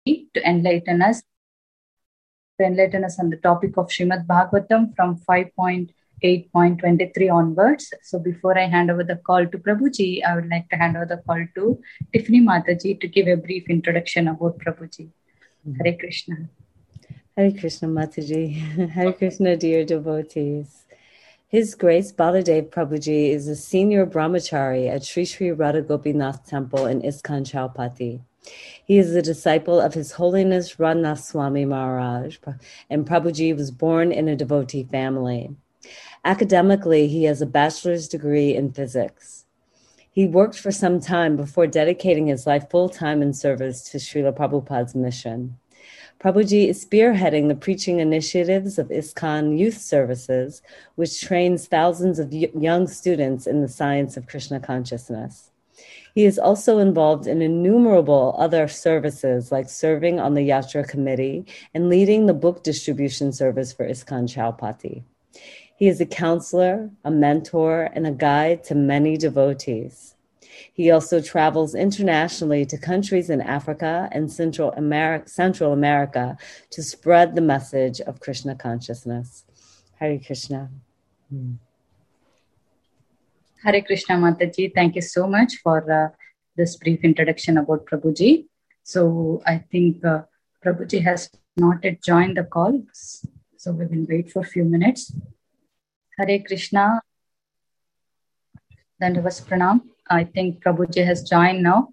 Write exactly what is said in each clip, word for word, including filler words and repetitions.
to enlighten us to enlighten us on the topic of Srimad Bhagavatam from five point eight point twenty-three onwards. So before I hand over the call to Prabhuji, I would like to hand over the call to Tiffany Mataji to give a brief introduction about Prabhuji. Mm-hmm. Hare Krishna. Hare Krishna Mataji. Hare Krishna, dear devotees. His Grace Baladev Prabhuji is a senior brahmachari at Sri Sri Radha Gopinath Temple in ISKCON Chaupati. He is a disciple of His Holiness Radhanath Swami Maharaj, and Prabhuji was born in a devotee family. Academically, he has a bachelor's degree in physics. He worked for some time before dedicating his life full-time in service to Srila Prabhupada's mission. Prabhuji is spearheading the preaching initiatives of ISKCON Youth Services, which trains thousands of young students in the science of Krishna consciousness. He is also involved in innumerable other services, like serving on the Yatra Committee and leading the book distribution service for ISKCON Chaupati. He is a counselor, a mentor, and a guide to many devotees. He also travels internationally to countries in Africa and Central America, Central America to spread the message of Krishna consciousness. Hare Krishna. Hmm. Hare Krishna Mataji, thank you so much for uh, this brief introduction about Prabhuji. So I think uh, Prabhuji has not yet joined the call, so we will wait for a few minutes. Hare Krishna. Dandavas Pranam. I think Prabhuji has joined now.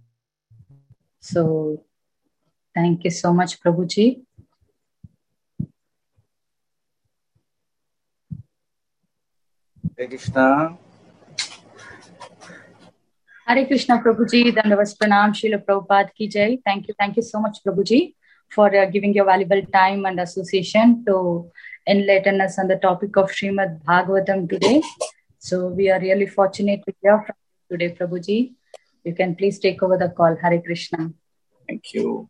So thank you so much, Prabhuji. Hare Krishna. Hare Krishna, Prabhuji. Dandavas Pranam. Srila Prabhupada ki jai. Thank you. Thank you so much, Prabhuji, for uh, giving your valuable time and association to enlighten us on the topic of Srimad Bhagavatam today. So we are really fortunate to hear from you today, Prabhuji. You can please take over the call. Hare Krishna. Thank you.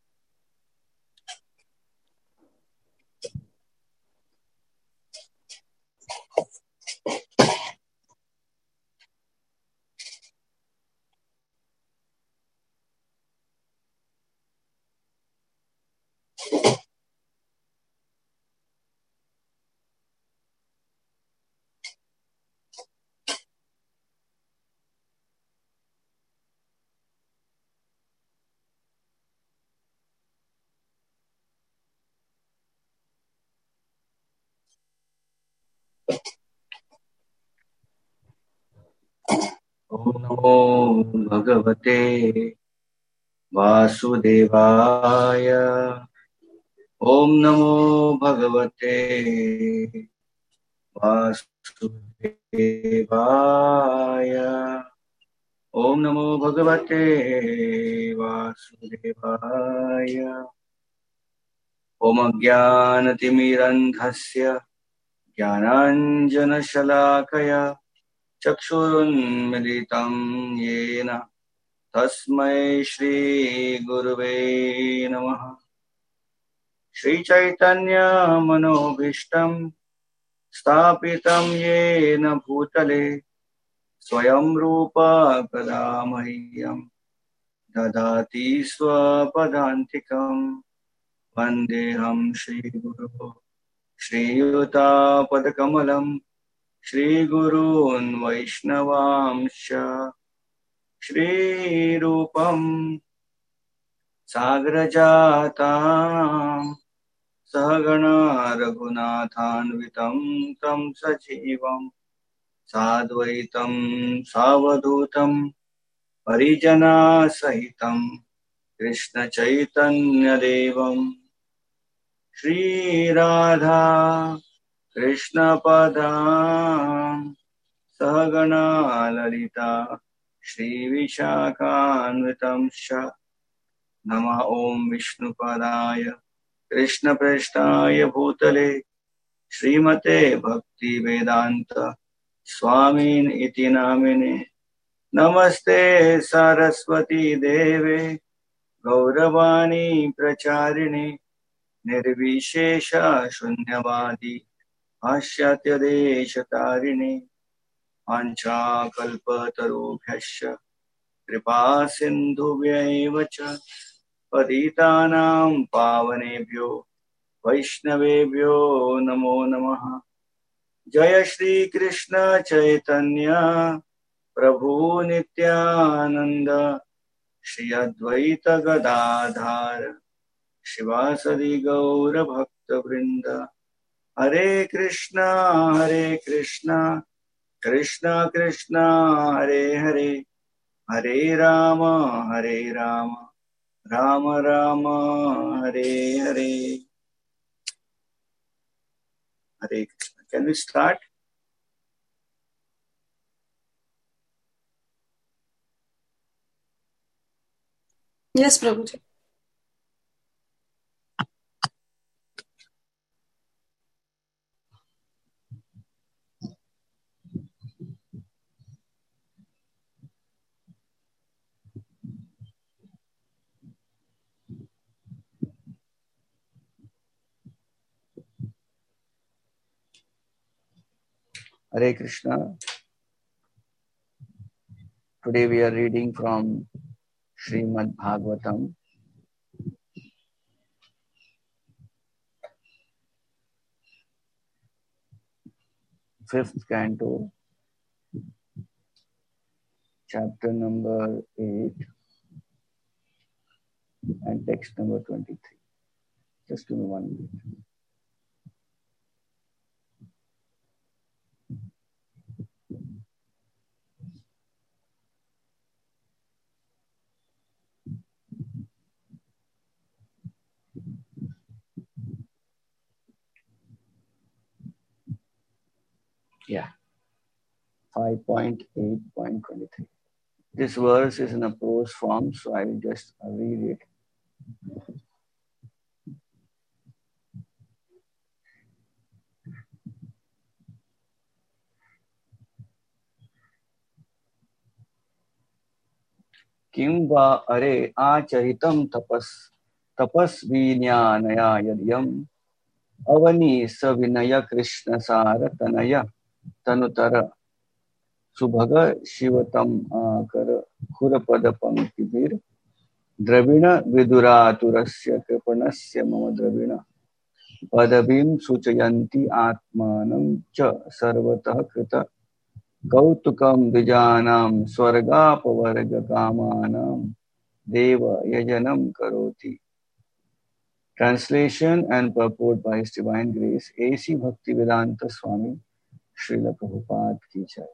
Om Namo Bhagavate Vasudevaya. Om Namo Bhagavate Vasudevaya. Om Namo Bhagavate Vasudevaya. Om Jnanatimirandhasya Jnananjana Shalakaya Chakshurunmilitam Yena Tasmai Shri Gurave Namaha. Shri Chaitanya Manobhishtam Stapitam Yena Bhutale Swayam Rupa Kadamahyam Dadati Swapadantikam Vandeham Shri Guru Shri Yuta Padakamalam Shri Gurun Vaishnavamsha Shri Rupam Sagrajatam Sahagana Raghunathanvitam Tam Sajivam Sadvaitam Savadutam Parijana Sahitam Krishna Chaitanya Devam Shri Radha Krishna Padam Sahagana Lalita Shri Vishakhanvitam Sha Namah Om Vishnu Padaya Krishna Preshtaya Bhutale Srimate Bhakti Vedanta Swamin Iti Namine Namaste Saraswati Deve Gauravani Pracharine Nirvishesha Shunyavadi Ashyatya Deshatarine Ancha Kalpatarubhyasya Kripa Sindhubhyaiva cha पतितानां पावनेभ्यो वैष्णवेभ्यो नमो नमः। जय श्री कृष्ण चैतन्य प्रभु नित्यानंद श्री अद्वैत गदाधर शिवासदि गौर भक्त वृंद। हरे कृष्णा हरे कृष्णा कृष्णा कृष्णा हरे हरे, हरे राम हरे राम राम राम हरे हरे। हरे Krishna. Can we start? Yes, Prabhuji. Hare Krishna. Today we are reading from Srimad Bhagavatam, fifth canto, chapter number eight, and text number twenty-three. Just give me one minute. Yeah, five point eight point twenty-three. This verse is in a prose form, so I will just read it. किं वा अरे आचरितं tapas तपस्विन्यानया यद्यम् Avani सविनय कृष्ण सार तनय तनुतर सुभग शिवतम आकर खुरपद पंक्तिभिर द्रविण विदुरातुरस्य कृपणस्य मम द्रविण पदवीं सूचयन्ति आत्मानं च सर्वतः कृत कौतुकं द्विजानां स्वर्गापवर्ग कामानां देव यजनं करोति. Translation and purport by His Divine Grace A C Bhaktivedanta Swami Srila Prabhupada Ki Jai.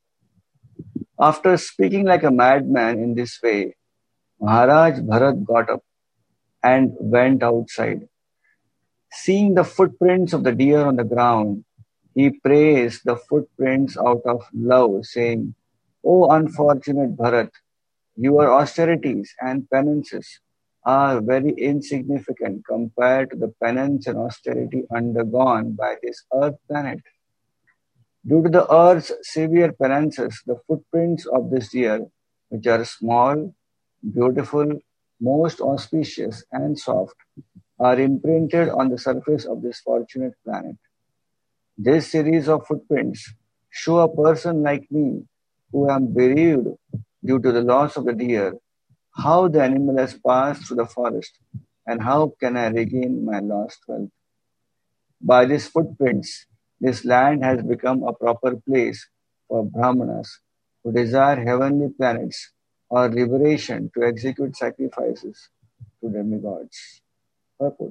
After speaking like a madman in this way, Maharaj Bharat got up and went outside. Seeing the footprints of the deer on the ground, he praised the footprints out of love, saying, "O unfortunate Bharat, your austerities and penances are very insignificant compared to the penance and austerity undergone by this earth planet. Due to the earth's severe penances, the footprints of this deer, which are small, beautiful, most auspicious, and soft, are imprinted on the surface of this fortunate planet. This series of footprints show a person like me, who am bereaved due to the loss of the deer, how the animal has passed through the forest, and how can I regain my lost wealth. By these footprints, this land has become a proper place for Brahmanas who desire heavenly planets or liberation to execute sacrifices to demigods." Purport.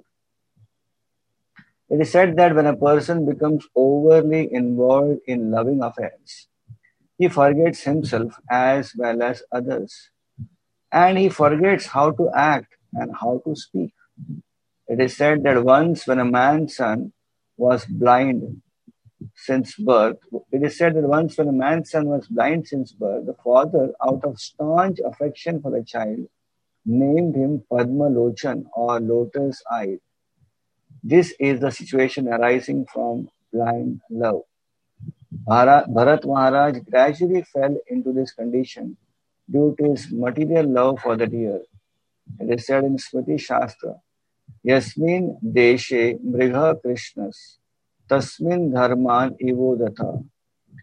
It is said that when a person becomes overly involved in loving affairs, he forgets himself as well as others, and he forgets how to act and how to speak. It is said that once when a man's son was blind since birth, it is said that once when a man's son was blind since birth, the father, out of staunch affection for the child, named him Padma Lochan or lotus eyed. This is the situation arising from blind love. Bharat Maharaj gradually fell into this condition due to his material love for the deer. It is said in Smriti Shastra, "Yasmin deshe mrigha krishnas, tasmin dharman ivodatha."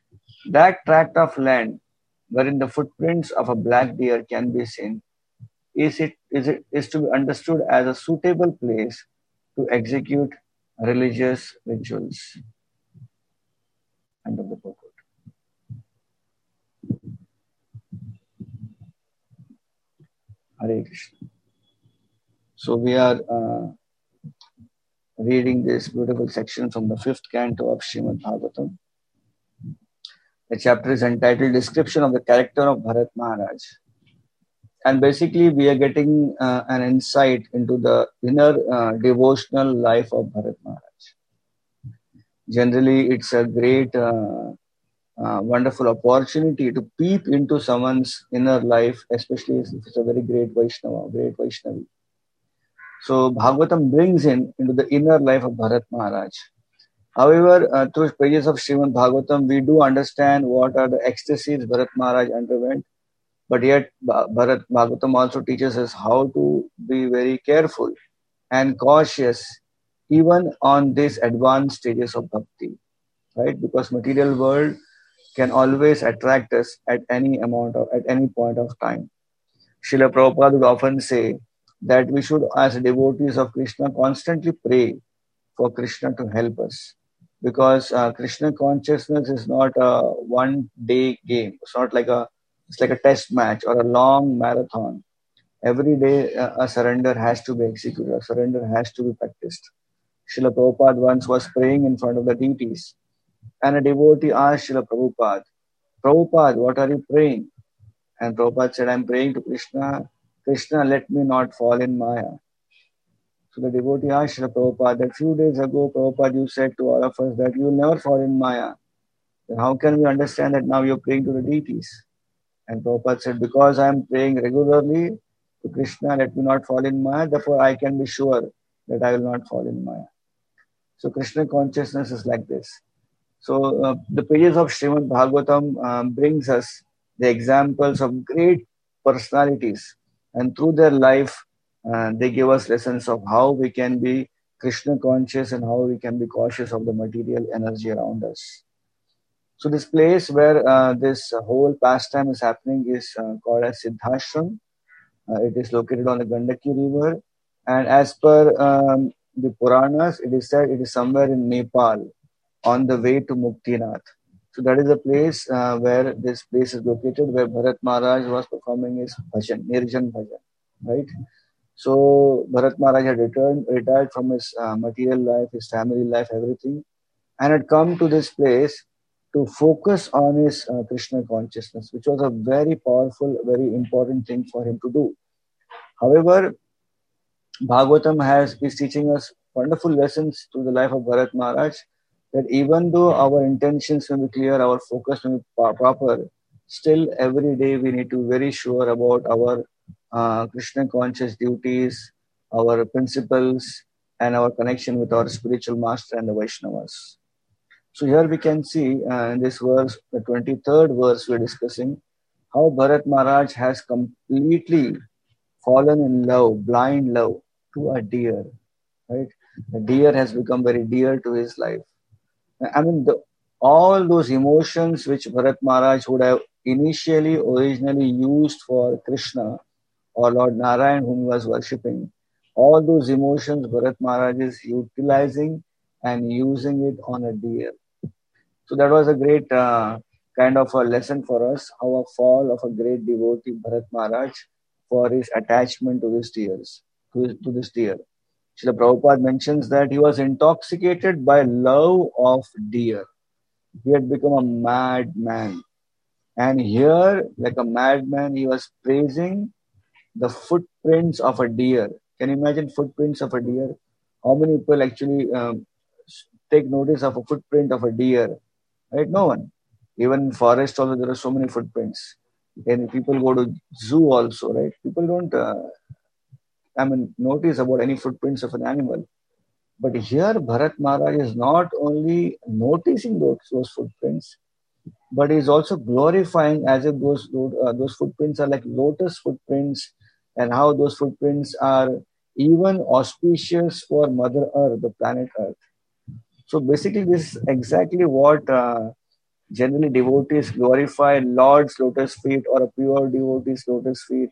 That tract of land wherein the footprints of a black deer can be seen, is it is it is to be understood as a suitable place to execute religious rituals. End of the purport. Hare Krishna. So we are uh, reading this beautiful section from the fifth canto of Srimad Bhagavatam. The chapter is entitled Description of the Character of Bharat Maharaj. And basically we are getting uh, an insight into the inner uh, devotional life of Bharat Maharaj. Generally, it's a great, uh, uh, wonderful opportunity to peep into someone's inner life, especially if it's a very great Vaishnava, great Vaishnavi. So Bhagavatam brings in into the inner life of Bharat Maharaj. However, uh, through pages of Srimad Bhagavatam, we do understand what are the ecstasies Bharat Maharaj underwent. But yet, Bharat Bhagavatam also teaches us how to be very careful and cautious even on these advanced stages of bhakti, right? Because material world can always attract us at any amount of, at any point of time. Srila Prabhupada would often say that we should, as devotees of Krishna, constantly pray for Krishna to help us. Because uh, Krishna consciousness is not a one-day game. It's not like a, it's like a test match or a long marathon. Every day uh, a surrender has to be executed. A surrender has to be practiced. Srila Prabhupada once was praying in front of the deities. And a devotee asked Srila Prabhupada, Prabhupada, what are you praying? And Prabhupada said, I'm praying to Krishna, Krishna, let me not fall in Maya. So the devotee asked Srila Prabhupada that few days ago, Prabhupada, you said to all of us that you will never fall in Maya. Then how can we understand that now you're praying to the deities? And Prabhupada said, because I am praying regularly to Krishna, let me not fall in Maya, therefore I can be sure that I will not fall in Maya. So Krishna consciousness is like this. So uh, the pages of Srimad Bhagavatam um, brings us the examples of great personalities, and through their life uh, they give us lessons of how we can be Krishna conscious and how we can be cautious of the material energy around us. So this place where uh, this whole pastime is happening is uh, called as Siddhashram. Uh, it is located on the Gandaki river, and as per um, the Puranas, it is said it is somewhere in Nepal, on the way to Muktinath. So that is the place uh, where this place is located, where Bharat Maharaj was performing his bhajan, Nirjan bhajan, right? So Bharat Maharaj had returned, retired from his uh, material life, his family life, everything, and had come to this place to focus on his uh, Krishna consciousness, which was a very powerful, very important thing for him to do. However, Bhagavatam has is teaching us wonderful lessons through the life of Bharat Maharaj, that even though our intentions may be clear, our focus may be proper, still every day we need to be very sure about our uh, Krishna conscious duties, our principles, and our connection with our spiritual master and the Vaishnavas. So here we can see uh, in this verse, the twenty-third verse we are discussing, how Bharat Maharaj has completely fallen in love, blind love, to a deer, right? The deer has become very dear to his life. I mean, the, all those emotions which Bharat Maharaj would have initially, originally used for Krishna or Lord Narayan whom he was worshipping, all those emotions Bharat Maharaj is utilizing and using it on a deer. So that was a great uh, kind of a lesson for us, how a fall of a great devotee, Bharat Maharaj, for his attachment to his deers, to, his, to this deer. Srila Prabhupada mentions that he was intoxicated by love of deer. He had become a madman. And here, like a madman, he was praising the footprints of a deer. Can you imagine footprints of a deer? How many people actually um, take notice of a footprint of a deer? Right? No one. Even in forest also, there are so many footprints. And people go to zoo also, right? People don't... Uh, I mean, notice about any footprints of an animal. But here, Bharat Maharaj is not only noticing those, those footprints, but is also glorifying as if those, uh, those footprints are like lotus footprints, and how those footprints are even auspicious for Mother Earth, the planet Earth. So basically, this is exactly what uh, generally devotees glorify Lord's lotus feet or a pure devotee's lotus feet.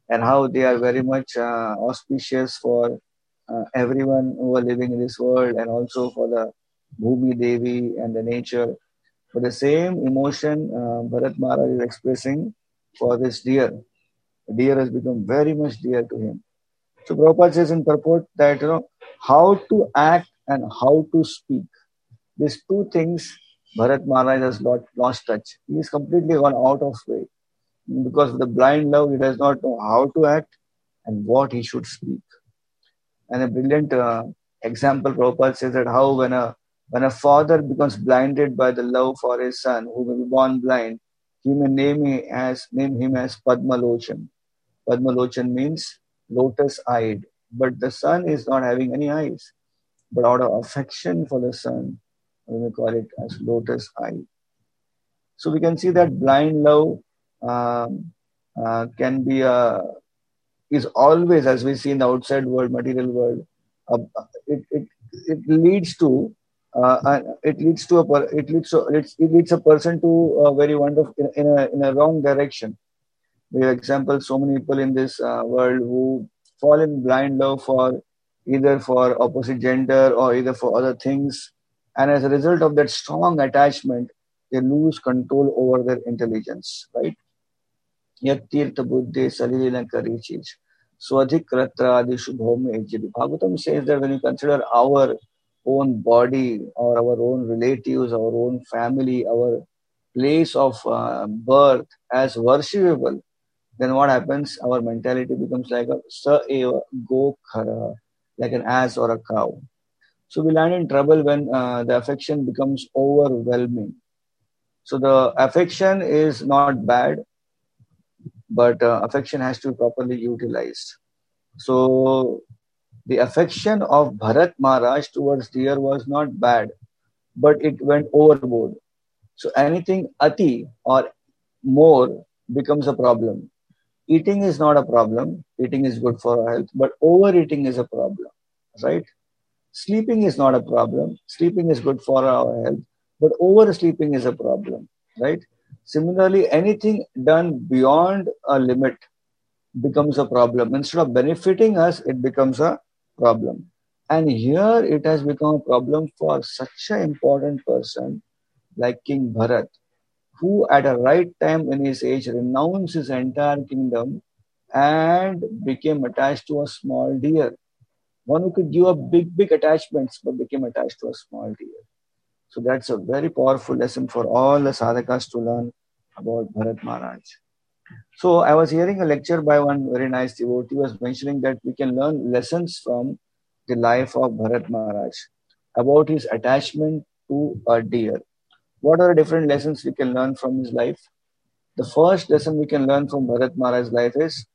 and how they are very much uh, auspicious for uh, everyone who are living in this world, and also for the Bhumi Devi and the nature. But the same emotion uh, Bharat Maharaj is expressing for this deer. The deer has become very much dear to him. So Prabhupada says in purport that, you know, how to act and how to speak. These two things Bharat Maharaj has lost, lost touch. He is completely gone out of way. Because of the blind love, he does not know how to act and what he should speak. And a brilliant uh, example, Prabhupada says that how when a when a father becomes blinded by the love for his son, who may be born blind, he may name him as name him as Padmalochan. Padmalochan means lotus-eyed, but the son is not having any eyes. But out of affection for the son, we may call it as lotus-eyed. So we can see that blind love um, uh, can be a is always, as we see in the outside world, material world, uh, it, it it leads to uh, uh, it leads to a per, it leads to it, it leads a person to a very wonderful in, in a in a wrong direction. We have examples so many people in this uh, world who fall in blind love for either for opposite gender or either for other things, and as a result of that strong attachment, they lose control over their intelligence. Right? Yaktirtha buddhe salilina karichij. Swadhikratradi shubhome ejjidi. Bhagavatam says that when you consider our own body or our own relatives, our own family, our place of uh, birth as worshipable, then what happens? Our mentality becomes like a sa eva go khara, like an ass or a cow. So we land in trouble when uh, the affection becomes overwhelming. So the affection is not bad, but uh, affection has to be properly utilized. So the affection of Bharat Maharaj towards deer was not bad, but it went overboard. So anything ati or more becomes a problem. Eating is not a problem. Eating is good for our health, but overeating is a problem, right? Sleeping is not a problem. Sleeping is good for our health, but oversleeping is a problem, right? Similarly, anything done beyond a limit becomes a problem. Instead of benefiting us, it becomes a problem. And here it has become a problem for such an important person like King Bharat, who at a right time in his age renounced his entire kingdom and became attached to a small deer. One who could give up big, big attachments but became attached to a small deer. So that's a very powerful lesson for all the sadhakas to learn about Bharat Maharaj. So I was hearing a lecture by one very nice devotee who was mentioning that we can learn lessons from the life of Bharat Maharaj about his attachment to a deer. What are the different lessons we can learn from his life? The first lesson we can learn from Bharat Maharaj's life is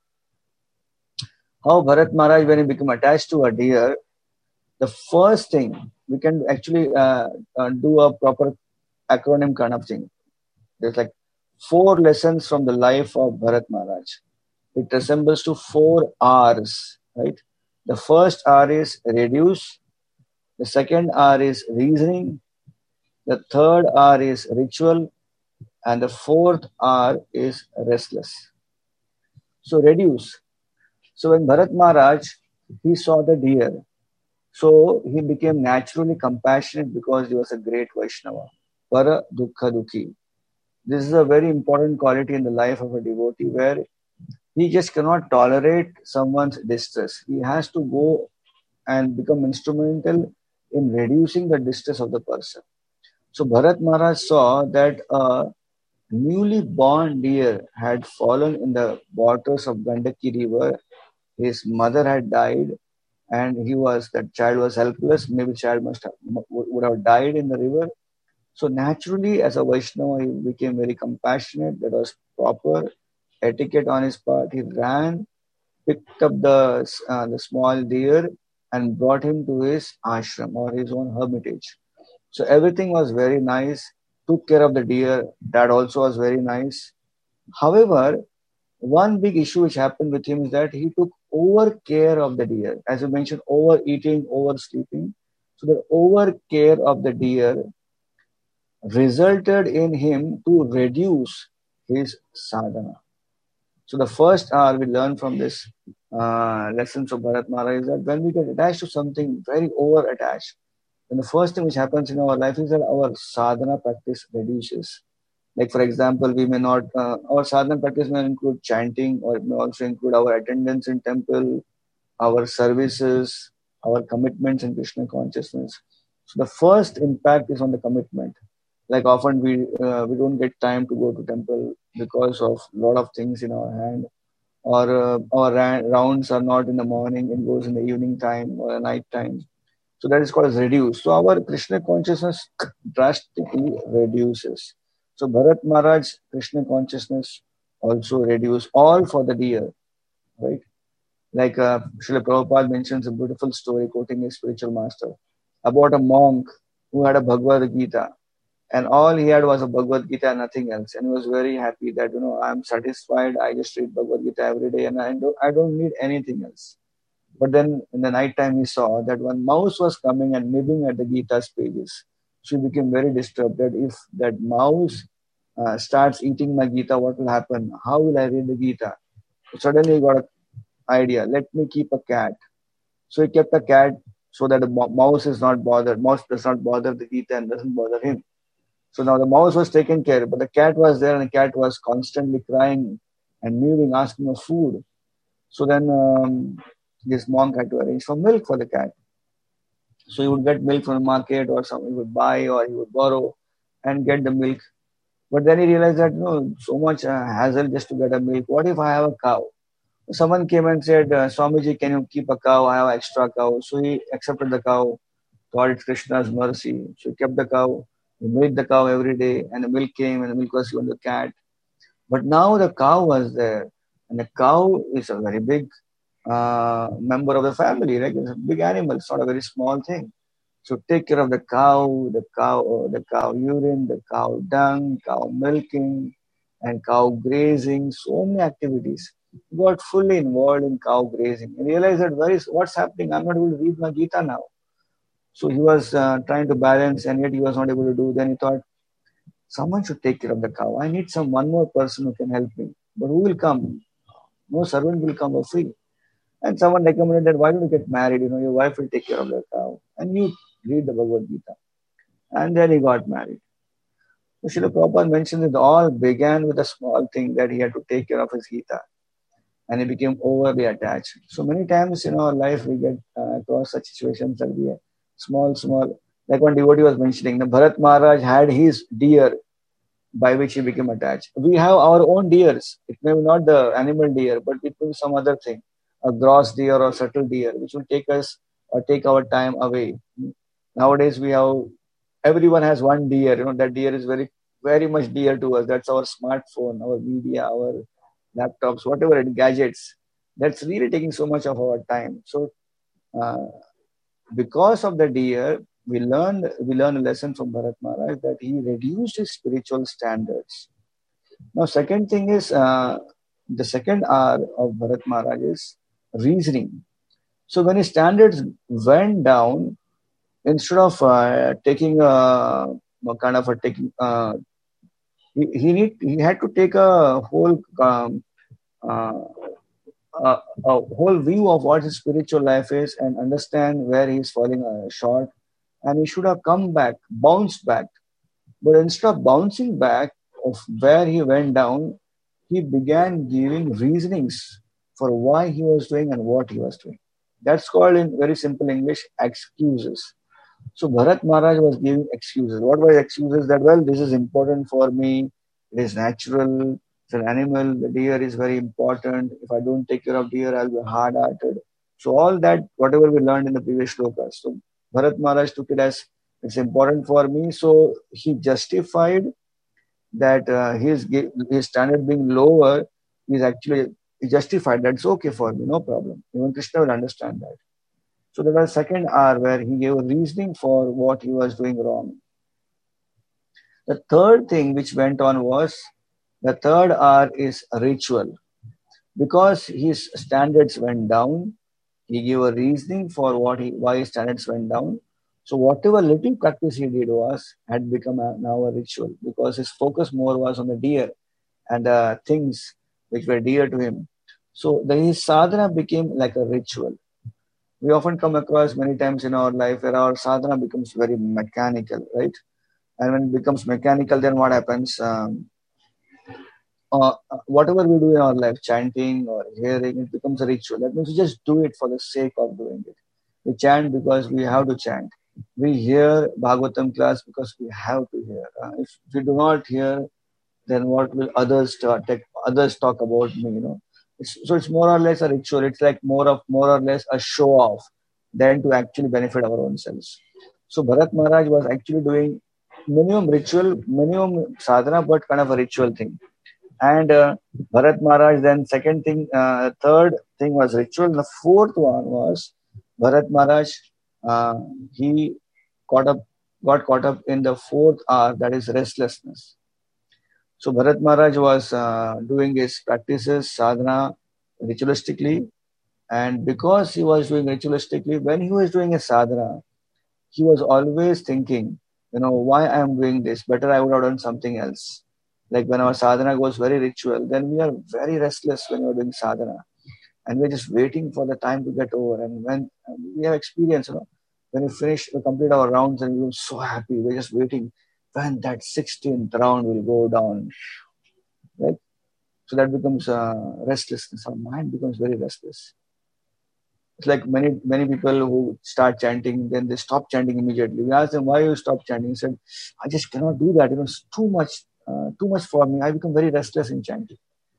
how Bharat Maharaj, when he became attached to a deer, the first thing we can actually uh, uh, do a proper acronym kind of thing. There's like four lessons from the life of Bharat Maharaj. It resembles to four R's, right? The first R is reduce. The second R is reasoning. The third R is ritual. And the fourth R is restless. So reduce. So when Bharat Maharaj, he saw the deer, so he became naturally compassionate because he was a great Vaishnava. Para dukkha dukhi. This is a very important quality in the life of a devotee where he just cannot tolerate someone's distress. He has to go and become instrumental in reducing the distress of the person. So Bharat Maharaj saw that a newly born deer had fallen in the waters of Gandaki river. His mother had died and he was, that child was helpless. Maybe the child must have, would have died in the river. So naturally, as a Vaishnava, he became very compassionate. That was proper etiquette on his part. He ran, picked up the, uh, the small deer and brought him to his ashram or his own hermitage. So everything was very nice. Took care of the deer. That also was very nice. However, one big issue which happened with him is that he took over care of the deer. As you mentioned, overeating, oversleeping. So the over care of the deer resulted in him to reduce his sadhana. So the first R we learn from this uh, lessons of Bharat Maharaj is that when we get attached to something very over attached, then the first thing which happens in our life is that our sadhana practice reduces. Like for example, we may not, uh, our sadhana practice may include chanting, or it may also include our attendance in temple, our services, our commitments in Krishna consciousness. So the first impact is on the commitment. Like often we uh, we don't get time to go to temple because of a lot of things in our hand, or uh, our ra- rounds are not in the morning; it goes in the evening time or night time. So that is called as reduce. So our Krishna consciousness drastically reduces. So Bharat Maharaj Krishna consciousness also reduce, all for the deer, right? Like uh, Srila Prabhupada mentions a beautiful story, quoting his spiritual master, about a monk who had a Bhagavad Gita, and all he had was a Bhagavad Gita and nothing else. And he was very happy that, you know, I'm satisfied. I just read Bhagavad Gita every day, and I don't, I don't need anything else. But then in the night time, he saw that one mouse was coming and nibbling at the Gita's pages. So he became very disturbed that if that mouse uh, starts eating my Gita, what will happen? How will I read the Gita? So suddenly he got an idea. Let me keep a cat. So he kept a cat so that the mouse is not bothered. Mouse does not bother the Gita and doesn't bother him. So now the mouse was taken care of, but the cat was there, and the cat was constantly crying and mewing, asking for food. So then um, this monk had to arrange for milk for the cat. So he would get milk from the market, or something he would buy, or he would borrow and get the milk. But then he realized that, you know, so much uh, hassle just to get a milk. What if I have a cow? Someone came and said, uh, Swamiji, can you keep a cow? I have an extra cow. So he accepted the cow, thought it's Krishna's mercy. So he kept the cow. He milked the cow every day, and the milk came, and the milk was given to the cat. But now the cow was there, and the cow is a very big uh, member of the family, right? It's a big animal. It's not a very small thing. So take care of the cow, the cow, the cow urine, the cow dung, cow milking, and cow grazing. So many activities. He got fully involved in cow grazing and realized that where is what's happening? I'm not able to read my Gita now. So he was uh, trying to balance, and yet he was not able to do. Then he thought, someone should take care of the cow. I need some one more person who can help me. But who will come? No servant will come for free. And someone recommended that, why don't you get married? You know, your wife will take care of the cow, and you read the Bhagavad Gita. And then he got married. So Srila Prabhupada mentioned it all began with a small thing, that he had to take care of his Gita. And he became overly attached. So many times in our life, we get uh, across such situations that we are small, small. Like one devotee was mentioning, the Bharat Maharaj had his deer by which he became attached. We have our own deers. It may be not the animal deer, but it may be some other thing, a gross deer or subtle deer, which will take us or take our time away. Nowadays, we have, everyone has one deer. You know, that deer is very, very much dear to us. That's our smartphone, our media, our laptops, whatever it, gadgets. That's really taking so much of our time. So, uh, because of the deer, we learned we learned a lesson from Bharat Maharaj that he reduced his spiritual standards. Now, second thing is uh, the second R of Bharat Maharaj is reasoning. So when his standards went down, instead of uh, taking a, a kind of a taking, uh, he he, need, he had to take a whole um, uh, a, a whole view of what his spiritual life is and understand where he's falling uh, short, and he should have come back, bounced back. But instead of bouncing back of where he went down, he began giving reasonings for why he was doing and what he was doing. That's called in very simple English excuses. So Bharat Maharaj was giving excuses. What were excuses? That, well, this is important for me. It is natural. It's an animal. The deer is very important. If I don't take care of deer, I'll be hard-hearted. So all that, whatever we learned in the previous shlokas. So Bharat Maharaj took it as, it's important for me. So he justified that uh, his his standard being lower is actually justified. That's okay for me, no problem. Even Krishna will understand that. So there was second R where he gave a reasoning for what he was doing wrong. The third thing which went on was, the third R is ritual. Because his standards went down, he gave a reasoning for what he, why his standards went down. So whatever little practice he did was, had become a, now a ritual, because his focus more was on the deer and the things which were dear to him. So then his sadhana became like a ritual. We often come across many times in our life where our sadhana becomes very mechanical, right? And when it becomes mechanical, then what happens? Um, uh, whatever we do in our life, chanting or hearing, it becomes a ritual. That means we just do it for the sake of doing it. We chant because we have to chant. We hear Bhagavatam class because we have to hear. Uh, if we do not hear, then what will others talk, others talk about me? You know, it's, so it's more or less a ritual. It's like more of more or less a show off than to actually benefit our own selves. So Bharat Maharaj was actually doing minimum ritual, minimum sadhana, but kind of a ritual thing. And uh, Bharat Maharaj, then second thing, uh, third thing was ritual. The fourth one was Bharat Maharaj. Uh, he caught up, got caught up in the fourth R, that is restlessness. So Bharat Maharaj was uh, doing his practices, sadhana, ritualistically. And because he was doing ritualistically, when he was doing a sadhana, he was always thinking, you know, why I am doing this? Better I would have done something else. Like when our sadhana goes very ritual, then we are very restless when we are doing sadhana. And we're just waiting for the time to get over. And when we have experience, you know, when we finish, we complete our rounds and we're so happy. We're just waiting when that sixteenth round will go down. Right? So that becomes uh, restlessness. Our mind becomes very restless. It's like many many people who start chanting, then they stop chanting immediately. We ask them, why you stop chanting? He said, I just cannot do that. You know, it's too much, uh, too much for me. I become very restless in chanting.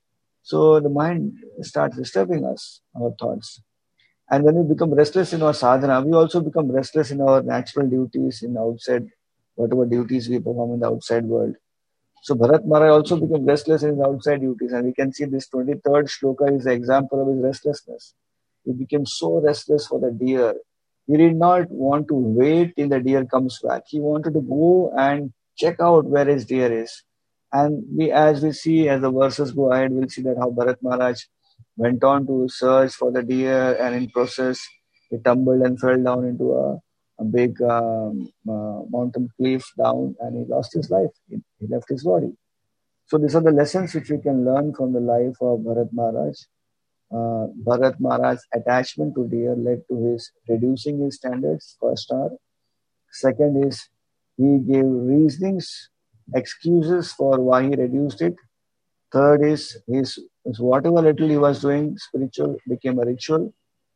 So the mind starts disturbing us, our thoughts. And when we become restless in our sadhana, we also become restless in our natural duties in outside, whatever duties we perform in the outside world. So Bharat Maharaj also became restless in his outside duties. And we can see this twenty-third shloka is the example of his restlessness. He became so restless for the deer. He did not want to wait till the deer comes back. He wanted to go and check out where his deer is. And we, as we see, as the verses go ahead, we'll see that how Bharat Maharaj went on to search for the deer, and in process, he tumbled and fell down into a, a big um, uh, mountain cliff down, and he lost his life. He, he left his body. So these are the lessons which we can learn from the life of Bharat Maharaj. Uh, Bharat Maharaj's attachment to deer led to his reducing his standards, first star. Second is, he gave reasonings, excuses for why he reduced it. Third is, his, his whatever little he was doing spiritual became a ritual.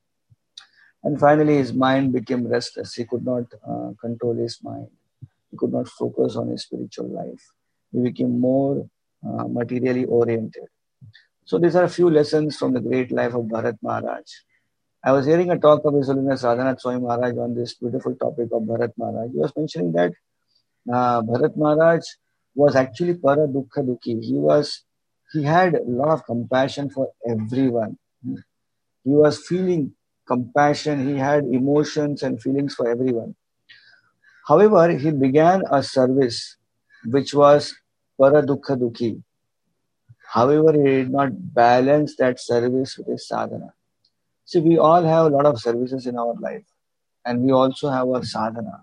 And finally, his mind became restless. He could not uh, control his mind. He could not focus on his spiritual life. He became more uh, materially oriented. So these are a few lessons from the great life of Bharat Maharaj. I was hearing a talk of His Holiness Radhanath Swami Maharaj on this beautiful topic of Bharat Maharaj. He was mentioning that uh, Bharat Maharaj was actually para dukkha dukhi. He was, he had a lot of compassion for everyone. He was feeling compassion. He had emotions and feelings for everyone. However, he began a service which was para dukkha dukhi. However, he did not balance that service with his sadhana. See, we all have a lot of services in our life, and we also have our sadhana.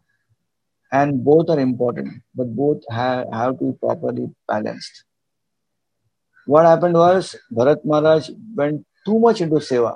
And both are important, but both have, have to be properly balanced. What happened was, Bharat Maharaj went too much into seva,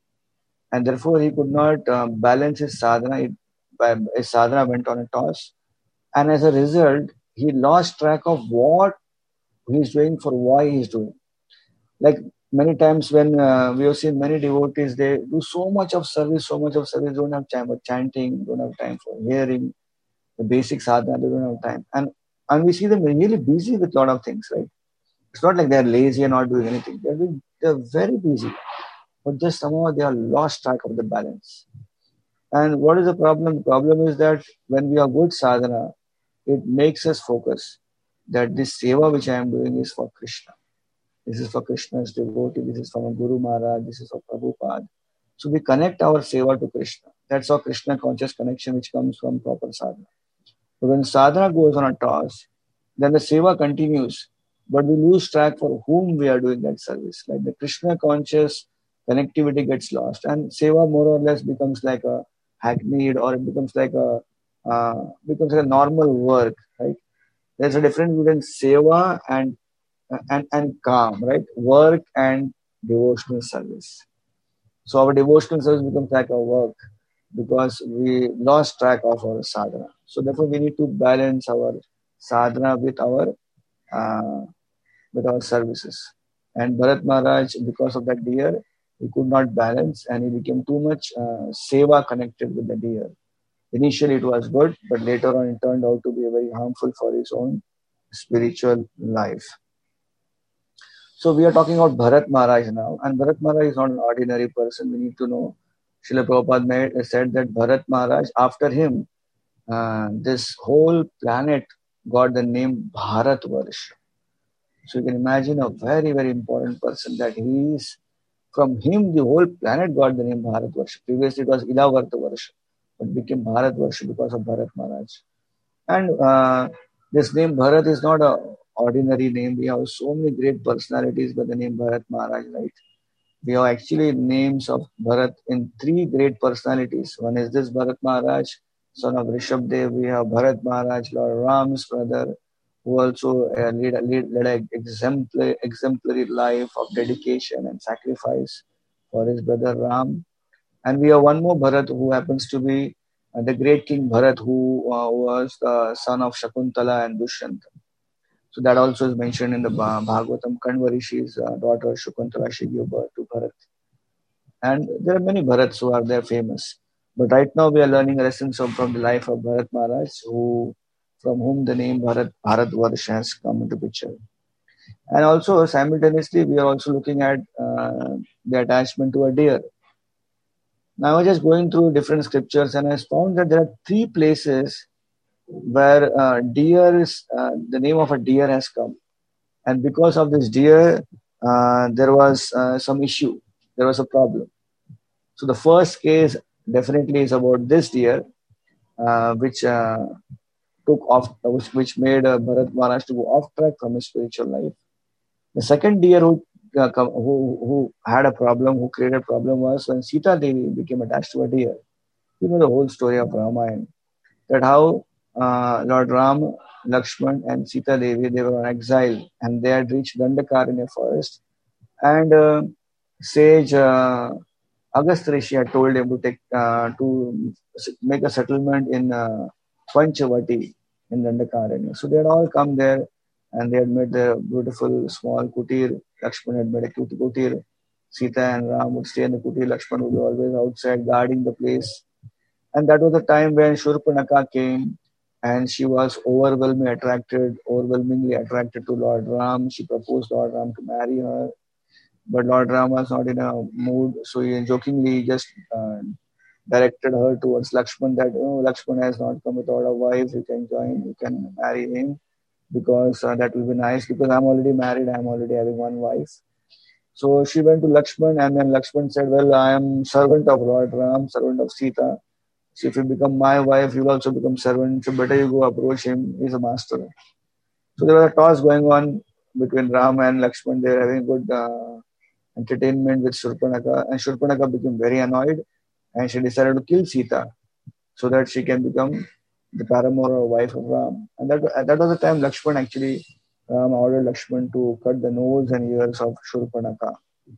and therefore he could not um, balance his sadhana. It, his sadhana went on a toss, and as a result, he lost track of what he's doing for why he's doing. Like many times when uh, we have seen many devotees, they do so much of service, so much of service, don't have time for chanting, don't have time for hearing, the basic sadhana, they don't have time. And and we see them really busy with a lot of things, right? It's not like they're lazy and not doing anything. They're, doing, they're very busy, but just somehow they are lost track of the balance. And what is the problem? The problem is that when we are good sadhana, it makes us focus that this seva which I am doing is for Krishna. This is for Krishna's devotee. This is from Guru Maharaj. This is for Prabhupada. So we connect our seva to Krishna. That's our Krishna conscious connection which comes from proper sadhana. But when sadhana goes on a toss, then the seva continues, but we lose track for whom we are doing that service. Like the Krishna conscious connectivity gets lost, and seva more or less becomes like a hackneyed, or it becomes like a uh, becomes like a normal work, right? There's a difference between seva and and, and calm, right? Work and devotional service. So our devotional service becomes like our work because we lost track of our sadhana. So therefore, we need to balance our sadhana with our uh, with our services. And Bharat Maharaj, because of that deer, he could not balance, and he became too much uh, seva connected with the deer. Initially, it was good, but later on, it turned out to be very harmful for his own spiritual life. So we are talking about Bharat Maharaj now, and Bharat Maharaj is not an ordinary person. We need to know. Srila Prabhupada made, said that Bharat Maharaj, after him, uh, this whole planet got the name Bharatvarsha. So you can imagine a very, very important person that he is. From him, the whole planet got the name Bharatvarsha. Previously, it was Ilavartavarsha, but became Bharatvarsha because of Bharat Maharaj. And uh, this name Bharat is not an ordinary name. We have so many great personalities by the name Bharat Maharaj, right? We have actually names of Bharat in three great personalities. One is this Bharat Maharaj, son of Rishabdev. We have Bharat Maharaj, Lord Ram's brother, who also uh, led, led, led an exemplary, exemplary life of dedication and sacrifice for his brother Ram. And we have one more Bharat who happens to be uh, the great King Bharat, who uh, was the son of Shakuntala and Dushyanta. So that also is mentioned in the Bhagavatam. Kanva Rishi's uh, daughter Shakuntala, she gave birth to Bharat. And there are many Bharats who are there famous. But right now we are learning lessons from, from the life of Bharat Maharaj, who, from whom the name Bharat, Bharatvarsha has come into picture. And also simultaneously we are also looking at uh, the attachment to a deer. Now I was just going through different scriptures and I found that there are three places where uh, deer is, uh, the name of a deer has come. And because of this deer, uh, there was uh, some issue. There was a problem. So the first case definitely is about this deer, uh, which uh, took off, which, which made uh, Bharat Maharaj to go off track from his spiritual life. The second deer who, uh, who, who had a problem, who created a problem, was when Sita Devi became attached to a deer. You know the whole story of Ramayana. That how uh, Lord Ram, Lakshman and Sita Devi, they were on exile and they had reached Dandakaranya forest. And uh, sage uh, Agastya Rishi had told him to take uh, to make a settlement in uh, Panchavati in Dandakaranya. So they had all come there and they had made their beautiful small kutir. Lakshman had made a cute kutir. Sita and Ram would stay in the kutir. Lakshman would be always outside guarding the place. And that was the time when Shurpanaka came and she was overwhelmingly attracted, overwhelmingly attracted to Lord Ram. She proposed Lord Ram to marry her. But Lord Ram was not in a mood, so he jokingly just uh, directed her towards Lakshman that, oh, Lakshman has not come without a wife, you can join, you can marry him because uh, that will be nice because I'm already married, I'm already having one wife. So she went to Lakshman and then Lakshman said, well, I am servant of Lord Ram, servant of Sita. So if you become my wife, you will also become servant. So better you go approach him. He's a master. So there was a toss going on between Ram and Lakshman. They were having good uh, entertainment with Shurpanaka. And Shurpanaka became very annoyed. And she decided to kill Sita so that she can become the paramour or wife of Ram. And that, that was the time Lakshman actually, Ram ordered Lakshman to cut the nose and ears of Shurpanaka.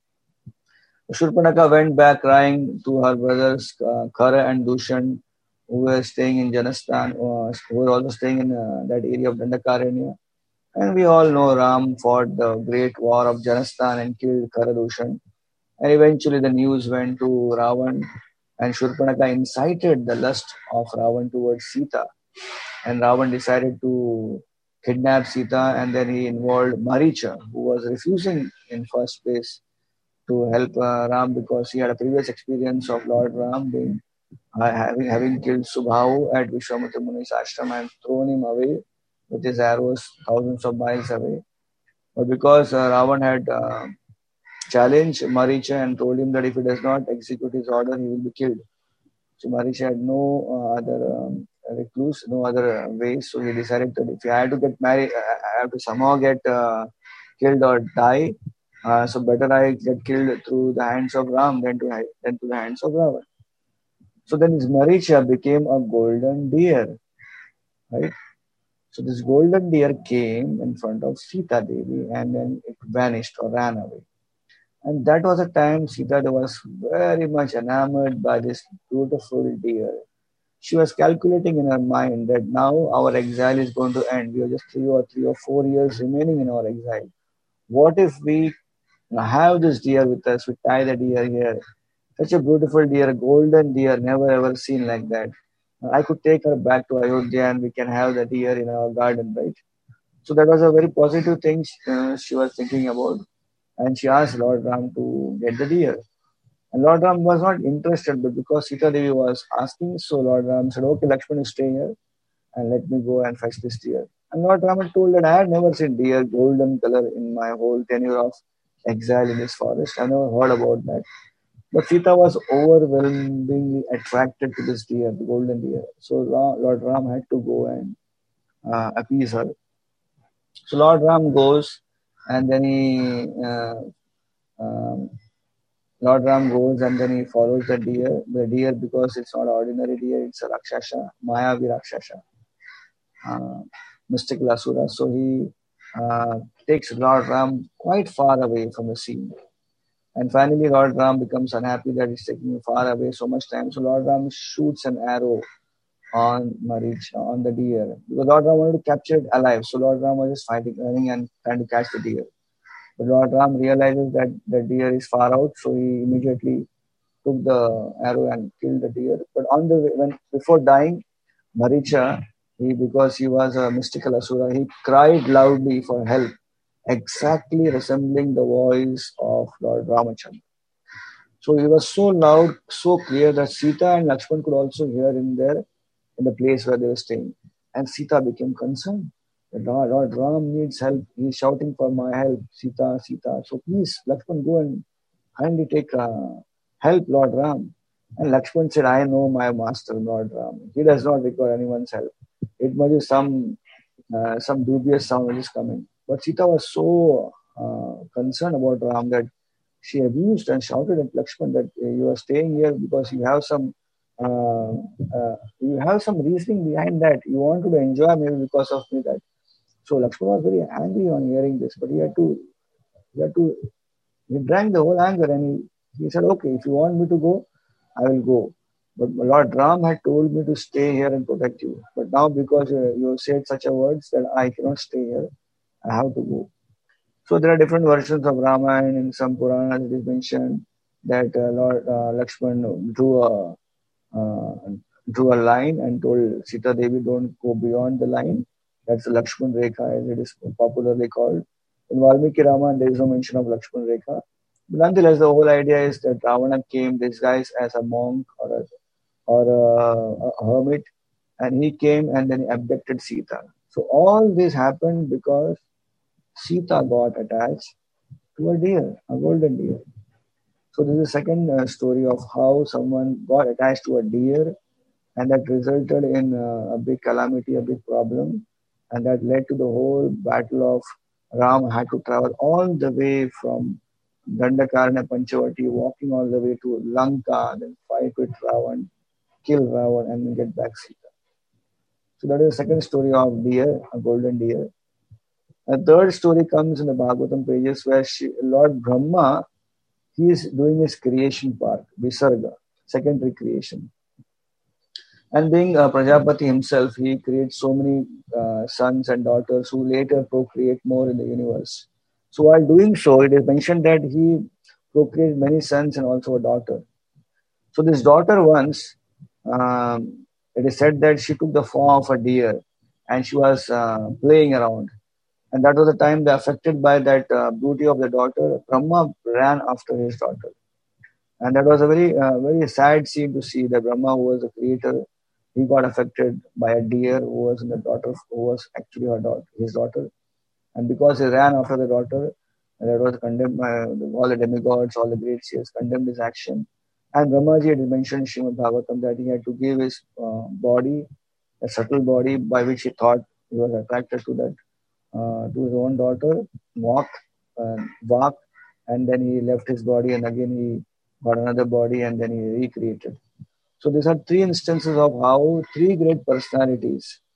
Shurpanaka went back crying to her brothers uh, Khara and Dushan, who were staying in Janastan, uh, who were also staying in uh, that area of Dandakaranya. And we all know Ram fought the great war of Janastan and killed Khara Dushan. And eventually the news went to Ravan, and Shurpanaka incited the lust of Ravan towards Sita. And Ravan decided to kidnap Sita, and then he involved Maricha, who was refusing in first place to help uh, Ram because he had a previous experience of Lord Ram being uh, having having killed Subhahu at Vishwamitra Muni's ashram and thrown him away with his arrows thousands of miles away. But because uh, Ravan had uh, challenged Maricha and told him that if he does not execute his order, he will be killed. So Maricha had no uh, other um, recluse, no other uh, way. So he decided that if I had to get married, I have to somehow get uh, killed or die. Uh, so better I get killed through the hands of Ram than to than to the hands of Ravan. So then his Maricha became a golden deer, right? So this golden deer came in front of Sita Devi and then it vanished or ran away. And that was a time Sita was very much enamored by this beautiful deer. She was calculating in her mind that now our exile is going to end. We are just three or three or four years remaining in our exile. What if we have this deer with us? We tie the deer here. Such a beautiful deer, a golden deer, never ever seen like that. I could take her back to Ayodhya and we can have the deer in our garden, right? So that was a very positive thing uh, she was thinking about. And she asked Lord Ram to get the deer. And Lord Ram was not interested, but because Sita Devi was asking, so Lord Ram said, okay, Lakshman, you stay here and let me go and fetch this deer. And Lord Ram had told that I had never seen deer golden color in my whole tenure of exile in this forest. I never heard about that. But Sita was overwhelmingly attracted to this deer, the golden deer. So Lord Ram had to go and uh, appease her. So Lord Ram goes and then he, uh, um, Lord Ram goes and then he follows the deer. The deer, because it's not ordinary deer, it's a Rakshasa, Mayavi Rakshasa, uh, mystical Asura. So he uh, takes Lord Ram quite far away from the scene. And finally, Lord Ram becomes unhappy that he's taking him far away so much time. So Lord Ram shoots an arrow on Maricha, on the deer. Because Lord Ram wanted to capture it alive. So Lord Ram was just fighting, running and trying to catch the deer. But Lord Ram realizes that the deer is far out. So he immediately took the arrow and killed the deer. But on the way, when, before dying, Maricha, he, because he was a mystical Asura, he cried loudly for help, exactly resembling the voice of Lord Ramachandra. So he was so loud, so clear that Sita and Lakshman could also hear him there in the place where they were staying. And Sita became concerned. Lord, Lord Ram needs help. He's shouting for my help. Sita, Sita. So please, Lakshman, go and kindly take uh, help Lord Ram. And Lakshman said, I know my master, Lord Ram. He does not require anyone's help. It must be some, uh, some dubious sound that is coming. But Sita was so uh, concerned about Ram that she abused and shouted at Lakshman that uh, you are staying here because you have some uh, uh, you have some reasoning behind that. You want to enjoy maybe because of me that. So Lakshman was very angry on hearing this, but he had to, he had to, he drank the whole anger and he, he said, okay, if you want me to go, I will go. But Lord Ram had told me to stay here and protect you. But now because uh, you said such a words that I cannot stay here, I have to go. So there are different versions of Ramayana. In some Puranas it is mentioned that uh, Lord uh, Lakshman drew a, uh, drew a line and told Sita Devi, don't go beyond the line. That's the Lakshman Rekha, as it is popularly called. In Valmiki Ramayana, there is no mention of Lakshman Rekha. But nonetheless, the whole idea is that Ravana came disguised as a monk or a, or a, a hermit, and he came and then he abducted Sita. So all this happened because Sita got attached to a deer, a golden deer. So this is the second uh, story of how someone got attached to a deer, and that resulted in uh, a big calamity, a big problem, and that led to the whole battle of Ram had to travel all the way from Dandakaranya Panchavati, walking all the way to Lanka, then fight with Ravan, kill Ravan, and then get back Sita. So that is the second story of deer, a golden deer. A third story comes in the Bhagavatam pages where she, Lord Brahma, he is doing his creation part, Visarga, secondary creation. And being a Prajapati himself, he creates so many uh, sons and daughters who later procreate more in the universe. So while doing so, it is mentioned that he procreated many sons and also a daughter. So this daughter once, um, it is said that she took the form of a deer and she was uh, playing around. And that was the time that affected by that uh, beauty of the daughter, Brahma ran after his daughter. And that was a very, uh, very sad scene to see that Brahma, who was the creator, he got affected by a deer who was in the daughter, who was actually her daughter, his daughter. And because he ran after the daughter, that was condemned by all the demigods, all the great seers condemned his action. And Brahmaji had mentioned in Srimad Bhagavatam that he had to give his uh, body, a subtle body by which he thought he was attracted to that, uh, to his own daughter, walk, uh, walk, and then he left his body and again he got another body and then he recreated. So these are three instances of how three great personalities,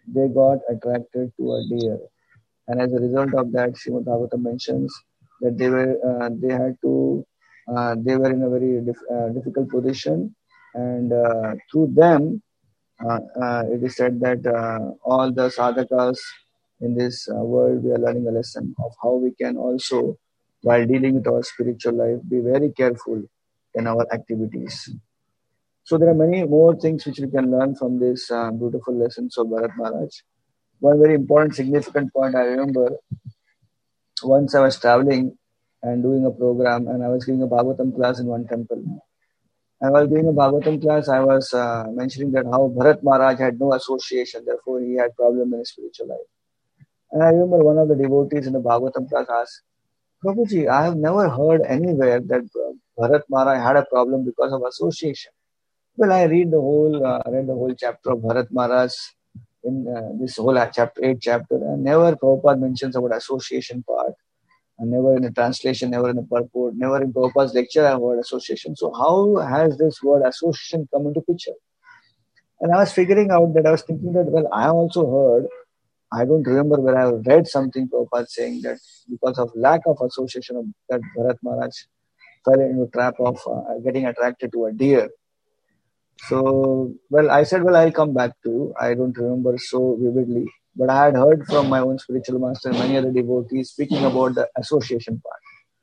they got attracted to a deer. And as a result of that, Srimad Bhagavatam mentions that they were uh, they had to uh, they were in a very dif- uh, difficult position, and uh, through them, uh, uh, it is said that uh, all the sadhakas in this uh, world, we are learning a lesson of how we can also, while dealing with our spiritual life, be very careful in our activities. So there are many more things which we can learn from this uh, beautiful lessons of Bharat Maharaj. One very important, significant point I remember, once I was traveling and doing a program, and I was giving a Bhagavatam class in one temple. And while giving a Bhagavatam class, I was uh, mentioning that how Bharat Maharaj had no association, therefore he had problem in his spiritual life. And I remember one of the devotees in the Bhagavatam class asked, Prabhuji, I have never heard anywhere that Bharat Maharaj had a problem because of association. Well, I read the whole, uh, read the whole chapter of Bharat Maharaj in uh, this whole chapter, eight chapter, and never Prabhupada mentions about association part, and never in a translation, never in a purport, never in Prabhupada's lecture I heard association. So how has this word association come into picture? And I was figuring out that I was thinking that, well, I also heard, I don't remember where I read something Prabhupada saying that because of lack of association of that Bharat Maharaj fell into the trap of uh, getting attracted to a deer. So, well, I said, well, I'll come back to you. I don't remember so vividly, but I had heard from my own spiritual master and many other devotees speaking about the association part.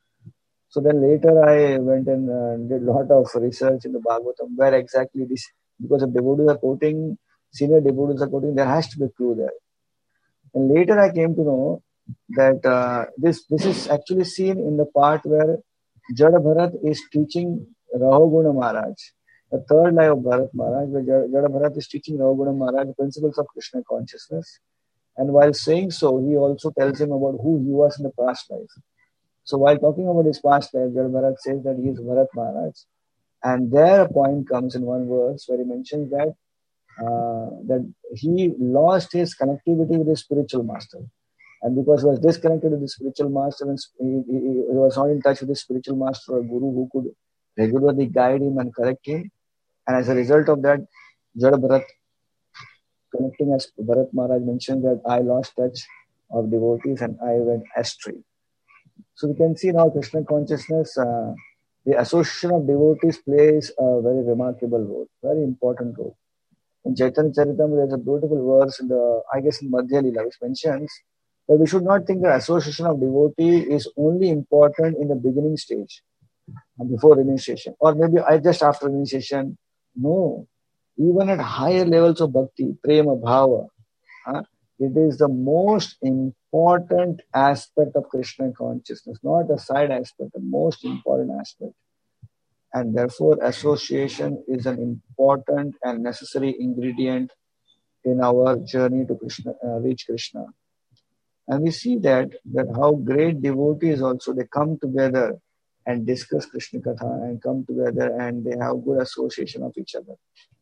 So then later I went and uh, did a lot of research in the Bhagavatam where exactly this, because the devotees are quoting, senior devotees are quoting, there has to be a clue there. And later I came to know that uh, this this is actually seen in the part where Jada Bharat is teaching Rahoguna Maharaj, the third life of Bharat Maharaj, where Jada Bharat is teaching Rahoguna Maharaj the principles of Krishna consciousness. And while saying so, he also tells him about who he was in the past life. So while talking about his past life, Jada Bharat says that he is Bharat Maharaj. And there a point comes in one verse where he mentions that Uh, that he lost his connectivity with his spiritual master. And because he was disconnected with his spiritual master, and he, he, he was not in touch with his spiritual master or guru who could regularly guide him and correct him. And as a result of that, Jada Bharat, connecting as Bharat Maharaj mentioned that I lost touch of devotees and I went astray. So we can see now Krishna consciousness, uh, the association of devotees plays a very remarkable role, very important role. In Chaitanya Charitamrita, there's a beautiful verse in the, I guess in Madhya Lila, which mentions that we should not think the association of devotee is only important in the beginning stage, before initiation, or maybe just after initiation. No, even at higher levels of bhakti, prema, bhava, huh, it is the most important aspect of Krishna consciousness, not a side aspect, the most important aspect. And therefore, association is an important and necessary ingredient in our journey to Krishna, uh, reach Krishna. And we see that that how great devotees also, they come together and discuss Krishna Katha and come together and they have good association of each other.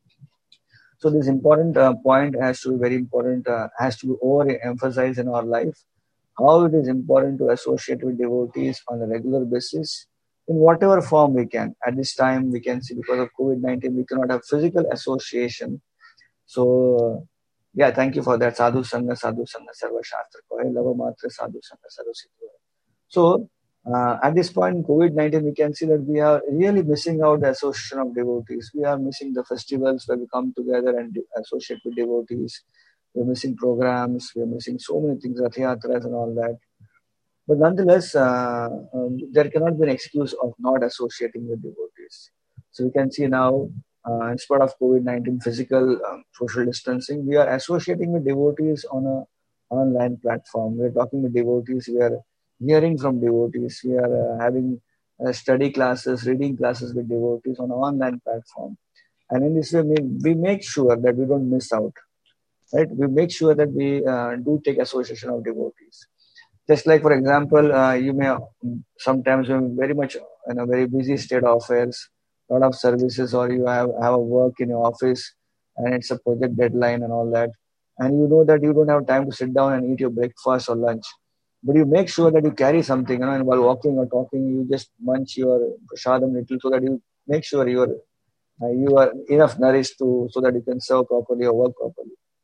So this important uh, point has to be very important, uh, has to be overemphasized in our life, how it is important to associate with devotees on a regular basis, in whatever form we can. At this time, we can see because of COVID nineteen, we cannot have physical association. So, yeah, thank you for that. Sadhu Sangha, Sadhu Sangha, Sarva Shastra Kohe, Lava Matra, Sadhu Sangha, Sadhu Siddhu. So, uh, at this point in COVID nineteen, we can see that we are really missing out the association of devotees. We are missing the festivals where we come together and associate with devotees. We are missing programs. We are missing so many things, Rath Yatras and all that. But nonetheless, uh, um, there cannot be an excuse of not associating with devotees. So we can see now, uh, in spite of COVID nineteen physical um, social distancing, we are associating with devotees on a online platform. We are talking with devotees. We are hearing from devotees. We are uh, having uh, study classes, reading classes with devotees on an online platform. And in this way, we, we make sure that we don't miss out. Right? We make sure that we uh, do take association of devotees. Just like, for example, uh, you may sometimes be very much in a very busy state of affairs, a lot of services, or you have, have a work in your office and it's a project deadline and all that. And you know that you don't have time to sit down and eat your breakfast or lunch. But you make sure that you carry something, you know, and while walking or talking, you just munch your prasadam little so that you make sure you are, uh, you are enough nourished to, so that you can serve properly or work properly.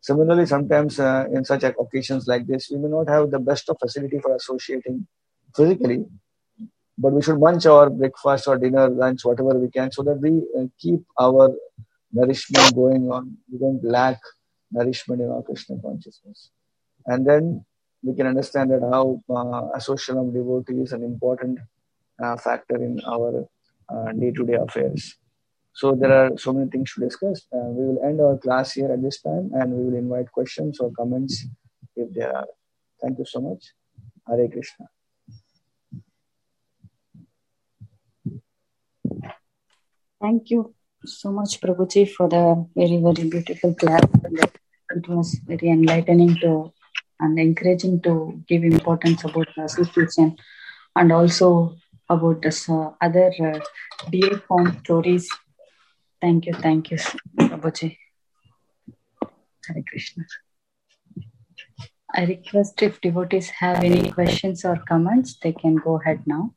Similarly, sometimes uh, in such occasions like this, we may not have the best of facility for associating physically, but we should munch our breakfast or dinner, lunch, whatever we can, so that we uh, keep our nourishment going on. We don't lack nourishment in our Krishna consciousness. And then we can understand that how uh, association of devotee is an important uh, factor in our uh, day-to-day affairs. So there are so many things to discuss. Uh, we will end our class here at this time, and we will invite questions or comments if there are. Thank you so much. Hare Krishna. Thank you so much, Prabhuji, for the very, very beautiful class. It was very enlightening to and encouraging to give importance about the association and also about this uh, other uh, D A form stories. Thank you, thank you, Prabhuji. Hare Krishna. I request if devotees have any questions or comments, they can go ahead now.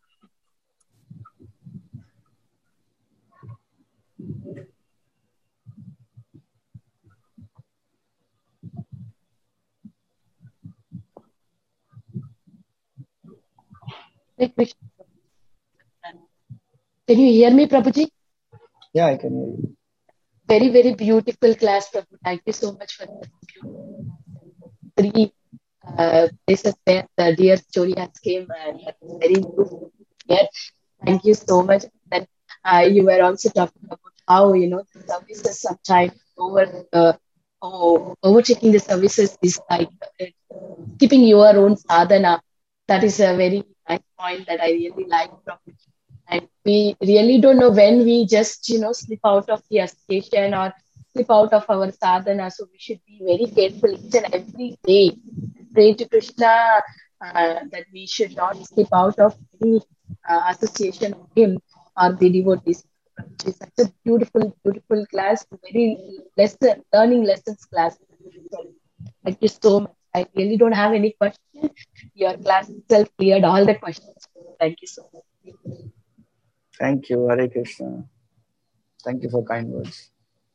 Can you hear me, Prabhuji? Yeah, I can hear you. Very, very beautiful class, Prabhu. Thank you so much for this. Three uh, places where the dear story has came and very good. Yeah. Thank you so much. Then uh, you were also talking about how, you know, the services sometimes over uh, oh, overtaking the services is like uh, keeping your own sadhana. That is a very nice point that I really like from you. And we really don't know when we just, you know, slip out of the association or slip out of our sadhana. So we should be very careful each and every day. Pray to Krishna uh, that we should not slip out of any uh, association of him or the devotees. It's such a beautiful, beautiful class, very lesson, learning lessons class. Thank you so much. I really don't have any questions. Your class itself cleared all the questions. Thank you so much. Thank you, Hare Krishna. Thank you for kind words.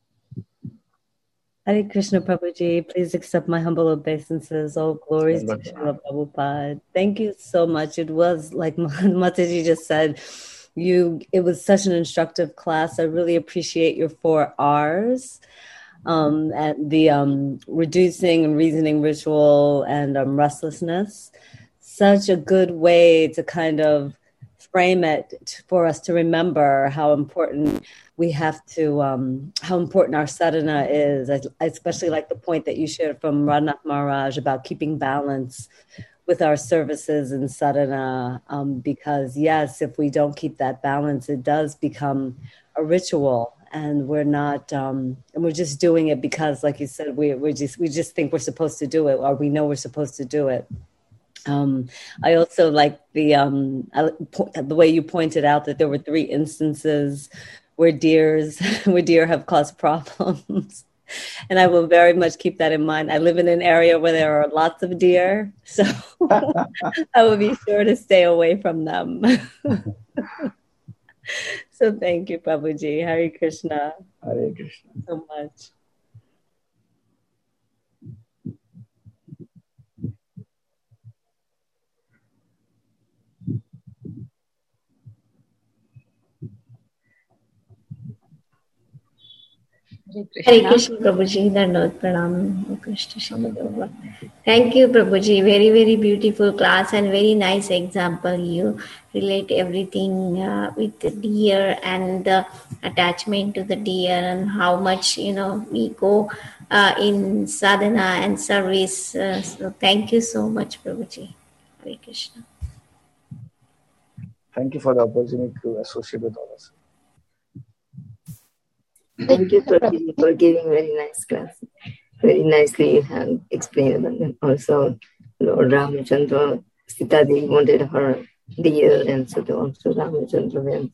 Hare Krishna, Prabhuji. Please accept my humble obeisances. All glories to Srila Prabhupada. Thank you so much. It was, like Mataji just said, you. It was such an instructive class. I really appreciate your four R's. Um, and the um, reducing and reasoning ritual and um, restlessness. Such a good way to kind of frame it for us to remember how important we have to, um, how important our sadhana is. I, I especially like the point that you shared from Radhanath Maharaj about keeping balance with our services and sadhana, um, because yes, if we don't keep that balance, it does become a ritual, and we're not, um, and we're just doing it because, like you said, we we just we just think we're supposed to do it, or we know we're supposed to do it. Um, I also like the um, I, the way you pointed out that there were three instances where deers, where deer have caused problems, and I will very much keep that in mind. I live in an area where there are lots of deer, so I will be sure to stay away from them. So thank you, Prabhuji. Hare Krishna. Hare Krishna. So much. Hare Krishna, Prabhuji. Dandavad Pranam. Krishna. Thank you, Prabhuji. Very, very beautiful class and very nice example. You relate everything uh, with the deer and the attachment to the deer and how much, you know, we go uh, in sadhana and service. Uh, so thank you so much, Prabhuji. Hare Krishna. Thank you for the opportunity to associate with all of us. Thank you for, for giving very nice class. Very nicely you have explained. And also, Lord Ramachandra, Sita Devi wanted her deer, and so on. So Ramachandra went.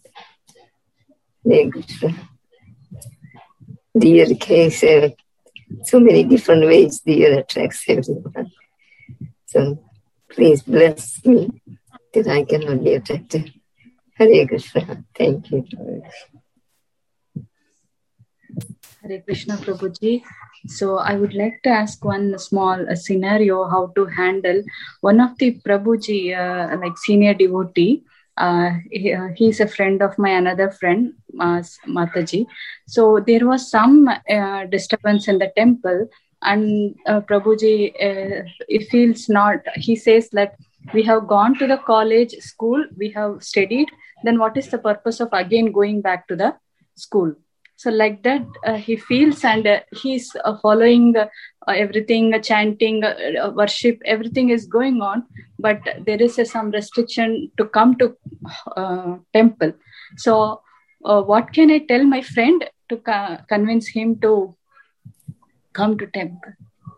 Deer case, uh, so many different ways deer attracts everyone. So please bless me that I cannot be attracted. Hare Krishna. Thank you. Hare Krishna. Hare Krishna Prabhuji. So I would like to ask one small uh, scenario how to handle one of the Prabhuji, uh, like senior devotee. Uh, he, uh, he's a friend of my another friend, uh, Mataji. So there was some uh, disturbance in the temple, and uh, Prabhuji, uh, he feels not. He says that we have gone to the college, school, we have studied. Then what is the purpose of again going back to the school? So like that, uh, he feels, and uh, he's uh, following uh, everything, uh, chanting, uh, worship, everything is going on. But there is uh, some restriction to come to uh, temple. So uh, what can I tell my friend to co- convince him to come to temple?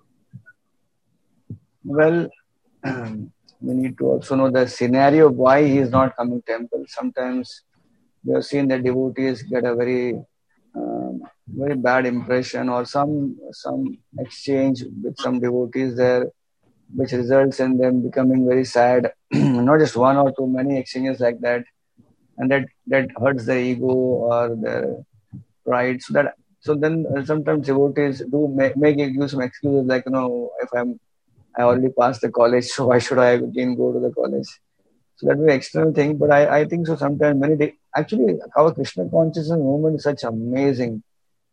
Well, um, we need to also know the scenario of why he is not coming to temple. Sometimes we have seen that devotees get a very um, very bad impression, or some some exchange with some devotees there, which results in them becoming very sad. Not just one or two, many exchanges like that, and that that hurts their ego or their pride. So that so then uh, sometimes devotees do make, make use some excuses like, you know, if I'm I already passed the college, so why should I again go to the college? So that will be external thing, but I, I think so sometimes many day, actually our Krishna consciousness movement is such amazing.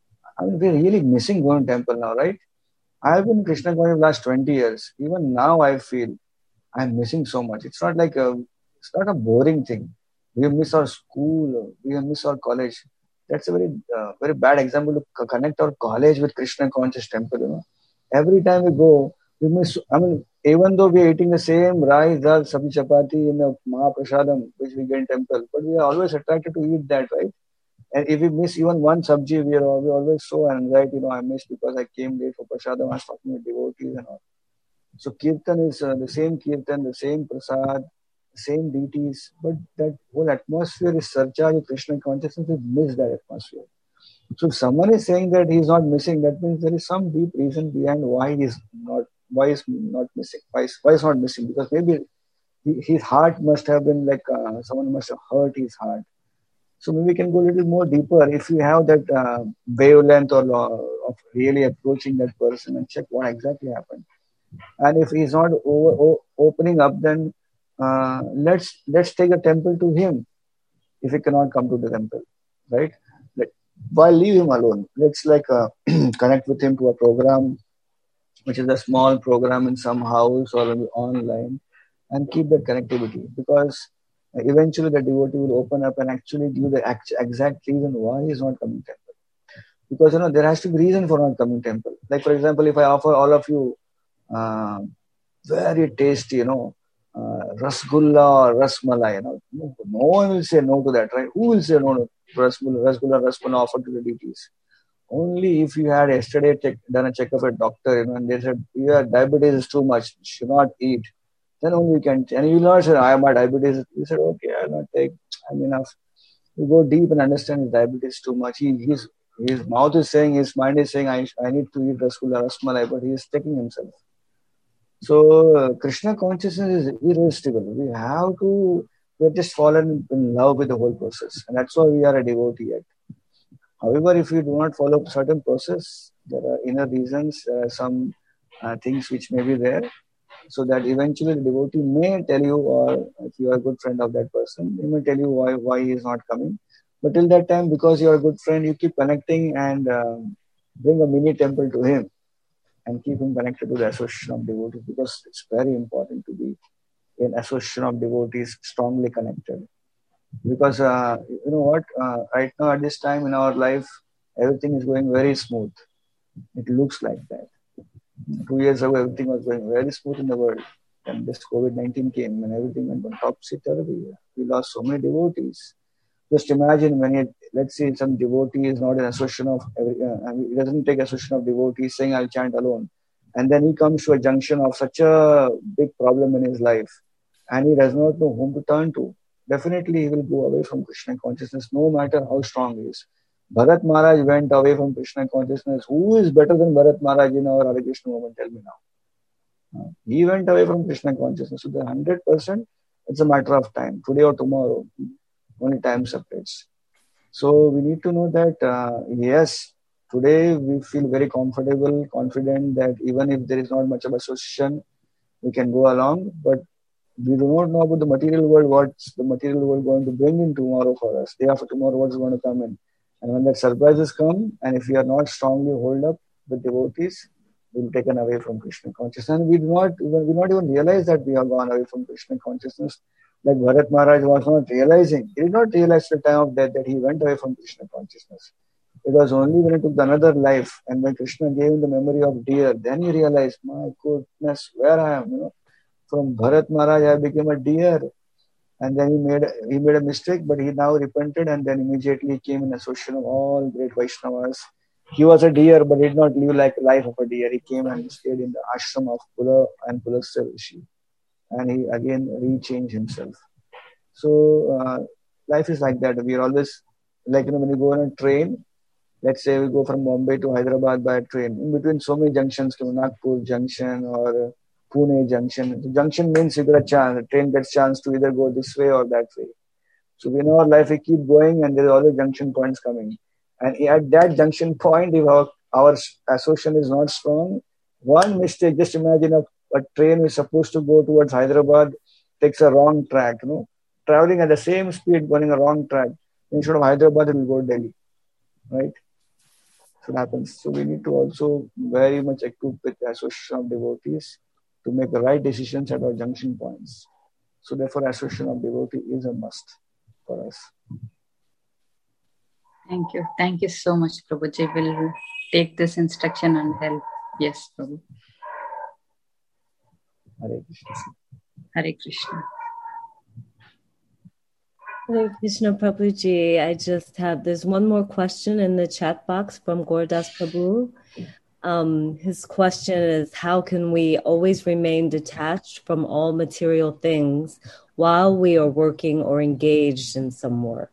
I mean, we're really missing going to temple now, right? I've been Krishna conscious the last twenty years. Even now I feel I'm missing so much. It's not like a, it's not a boring thing. We miss our school, we miss our college. That's a very, uh, very bad example to connect our college with Krishna conscious temple, you know. Every time we go, we miss, I mean, even though we are eating the same rice, dal, sabji, chapati in the Mahaprasadam, which we get in temple, but we are always attracted to eat that, right? And if we miss even one subji, we are we always so anxiety, you know, I missed because I came late for prasadam, I was talking with devotees and all. So kirtan is uh, the same kirtan, the same prasad, same deities, but that whole atmosphere is surcharged with Krishna consciousness. We miss that atmosphere. So if someone is saying that he's not missing, that means there is some deep reason behind why he's not, why is not missing, why is, why is not missing? Because maybe he, his heart must have been like uh, someone must have hurt his heart. So maybe we can go a little more deeper if you have that uh, wavelength or uh, of really approaching that person and check what exactly happened. And if he's not over, o- opening up, then uh, let's let's take a temple to him. If he cannot come to the temple, right? Let, why leave him alone? Let's like uh, connect with him to a program, which is a small program in some house or online, and keep that connectivity, because eventually the devotee will open up and actually give the exact reason why he is not coming to temple. Because, you know, there has to be reason for not coming to temple. Like, for example, if I offer all of you uh, very tasty, you know, uh, rasgulla or rasmalai, you know, no, no one will say no to that, right? Who will say no to rasgulla, rasgulla, rasmalai offered to the deities? Only if you had yesterday check, done a checkup at doctor, you know, and they said your diabetes is too much, you should not eat. Then only you can, and you will not say, I have my diabetes. You said, okay, I'll not take, I'm enough. You go deep and understand his diabetes too much. He, his, his mouth is saying, his mind is saying, I, I need to eat rasgulla, rasmalai, but he is taking himself. So, uh, Krishna consciousness is irresistible. We have to, we're just fallen in love with the whole process. And that's why we are a devotee yet. However, if you do not follow a certain process, there are inner reasons, there are some uh, things which may be there, so that eventually the devotee may tell you, or if you are a good friend of that person, he may tell you why why he is not coming. But till that time, because you are a good friend, you keep connecting and uh, bring a mini temple to him and keep him connected to the association of devotees, because it's very important to be in association of devotees, strongly connected. Because uh, you know what, uh, right now at this time in our life, everything is going very smooth. It looks like that. Two years ago, everything was going very smooth in the world. And this COVID nineteen came and everything went on topsy-turvy. We lost so many devotees. Just imagine when it, let's say some devotee is not an association of, uh, he doesn't take association of devotees saying I'll chant alone. And then he comes to a junction of such a big problem in his life and he does not know whom to turn to. Definitely he will go away from Krishna consciousness no matter how strong he is. Bharat Maharaj went away from Krishna consciousness. Who is better than Bharat Maharaj in our Hare Krishna movement? Tell me now. Uh, he went away from Krishna consciousness. So the one hundred percent, it's a matter of time. Today or tomorrow, only time separates. So we need to know that, uh, yes, Today, we feel very comfortable, confident that even if there is not much of association, we can go along. But we do not know about the material world, what's the material world going to bring in tomorrow for us. Day after tomorrow, what's going to come in. And when that surprises come, and if we are not strongly hold up with devotees, we'll be taken away from Krishna consciousness. And we do not even, we not even realize that we have gone away from Krishna consciousness. Like Bharat Maharaj was not realizing. He did not realize at the time of death that he went away from Krishna consciousness. It was only when he took another life and when Krishna gave him the memory of deer, then he realized, my goodness, where I am, you know. From Bharat Maharaj, I became a deer. And then he made he made a mistake, but he now repented, and then immediately came in association of all great Vaishnavas. He was a deer, but did not live like life of a deer. He came and stayed in the ashram of Pula and Pulasya Rishi, and he again rechanged himself. So uh, life is like that. We are always like, you know, when you go on a train. Let's say we go from Bombay to Hyderabad by train. In between so many junctions, Nagpur Junction or Pune Junction. The junction means you get a chance. The train gets a chance to either go this way or that way. So in our life, we keep going and there are always junction points coming. And at that junction point, if our, our association is not strong, one mistake, just imagine a, a train is supposed to go towards Hyderabad, takes a wrong track, you know, traveling at the same speed, going a wrong track. Instead of Hyderabad, it will go to Delhi, right? So it happens. So we need to also very much equip with the association of devotees to make the right decisions at our junction points. So therefore, association of devotee is a must for us. Thank you. Thank you so much, Prabhuji. We'll take this instruction and help. Yes, Prabhu. Hare Krishna. Hare Krishna. Hare Krishna, Prabhuji. I just have, there's one more question in the chat box from Gordas Prabhu. Um, his question is, how can we always remain detached from all material things while we are working or engaged in some work?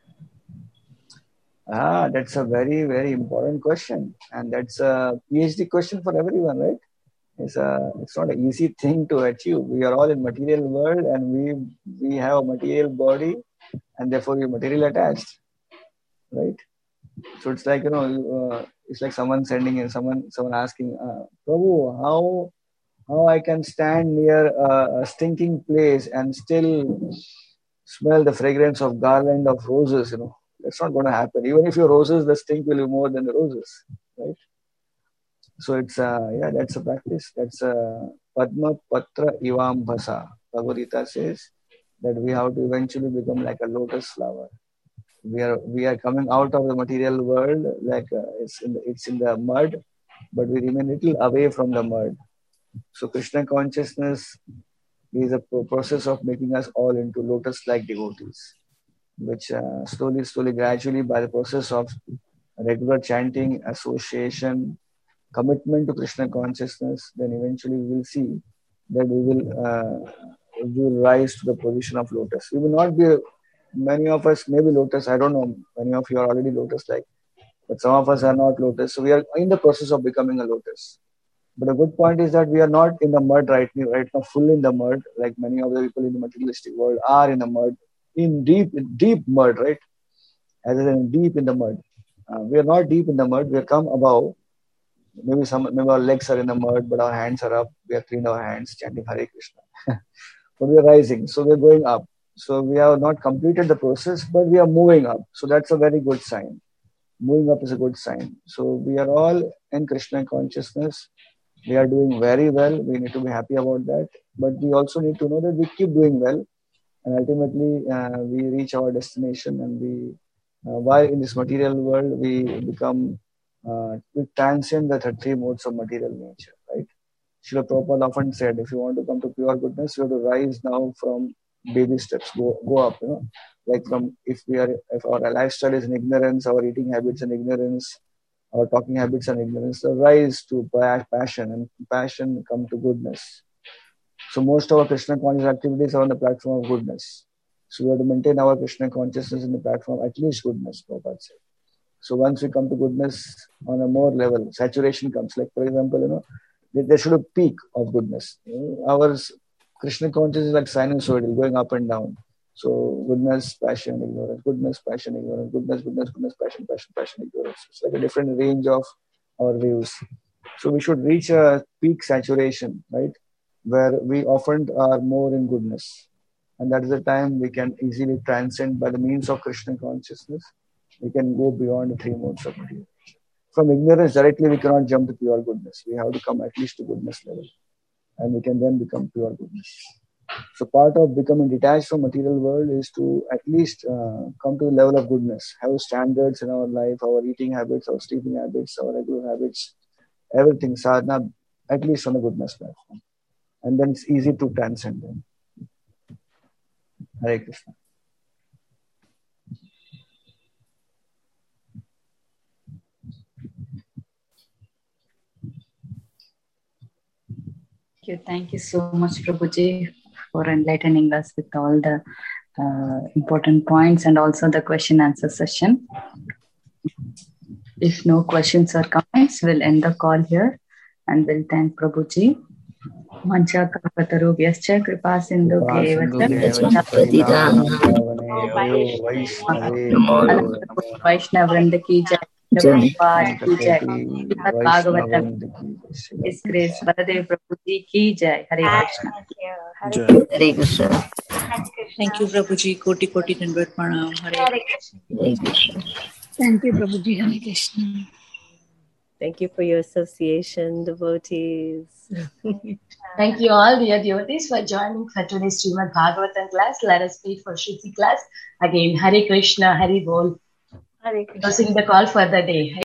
Ah, that's a very, very important question. And that's a PhD question for everyone, right? It's a, it's not an easy thing to achieve. We are all in material world and we we have a material body and therefore we are material attached, right? So it's like, you know, uh, it's like someone sending in, someone someone asking, uh, Prabhu, how how I can stand near a, a stinking place and still smell the fragrance of garland of roses, you know. That's not going to happen. Even if your roses, the stink will be more than the roses, right? So it's, uh, yeah, that's a practice. That's a Padma Patra Ivam Bhasa. Bhagavad Gita says that we have to eventually become like a lotus flower. We are we are coming out of the material world, like uh, it's in the, it's in the mud, but we remain a little away from the mud. So Krishna consciousness is a process of making us all into lotus-like devotees, which uh, slowly, slowly, gradually, by the process of regular chanting, association, commitment to Krishna consciousness, then eventually we will see that we will uh, we will rise to the position of lotus. We will not be, many of us may be lotus, I don't know, many of you are already lotus-like, but some of us are not lotus. So we are in the process of becoming a lotus. But a good point is that we are not in the mud right now, right now, full in the mud, like many of the people in the materialistic world are in the mud, in deep, deep mud, right? As in deep in the mud. Uh, we are not deep in the mud. We have come above. Maybe some, maybe our legs are in the mud, but our hands are up. We have cleaned our hands, chanting Hare Krishna. But we are rising, so we are going up. So we have not completed the process, but we are moving up. So that's a very good sign. Moving up is a good sign. So we are all in Krishna consciousness. We are doing very well. We need to be happy about that. But we also need to know that we keep doing well. And ultimately, uh, we reach our destination. And we, uh, while in this material world, we become, uh, we transcend the thirty-three modes of material nature, right? Srila Prabhupada often said, if you want to come to pure goodness, you have to rise now from baby steps, go go up, you know. Like from, if we are, if our lifestyle is in ignorance, our eating habits in ignorance, our talking habits and ignorance, so rise to passion, and passion come to goodness. So most of our Krishna conscious activities are on the platform of goodness. So we have to maintain our Krishna consciousness in the platform of at least goodness, Prabhupada said. So once we come to goodness on a more level, saturation comes. Like for example, you know, there should be a peak of goodness. You know, our Krishna consciousness is like sinusoidal, going up and down. So goodness, passion, ignorance, goodness, passion, ignorance, goodness, goodness, goodness, passion, passion, passion, ignorance. It's like a different range of our views. So we should reach a peak saturation, right? Where we often are more in goodness. And that is the time we can easily transcend by the means of Krishna consciousness. We can go beyond the three modes of material. From ignorance directly, we cannot jump to pure goodness. We have to come at least to goodness level. And we can then become pure goodness. So part of becoming detached from material world is to at least uh, come to the level of goodness, have standards in our life, our eating habits, our sleeping habits, our regular habits, everything, sadhana, at least on the goodness platform. And then it's easy to transcend them. Hare Krishna. Thank you. Thank you so much, Prabhuji, for enlightening us with all the uh, important points and also the question answer session. If no questions or comments, we'll end the call here and we'll thank Prabhuji. Mancha Kalpatarubhyascha Kripa Sindhu Vaishnav Vrinda ki jai. Prabhupada ki jai. Bhagavatam His Grace Baladev Prabhuji ki jai. Hare Krishna. Hare Krishna. Thank you, Prabhuji. Koti Koti Dandavat Pranam. Hare Krishna. Thank you, Prabhuji. Hare Krishna. Thank you for your association, devotees. Thank you all, dear devotees, for joining for today's Srimad Bhagavatam class. Let us wait for Shruti class. Again, Hare Krishna, Hare Bol. Hare Krishna. Closing the call for the day.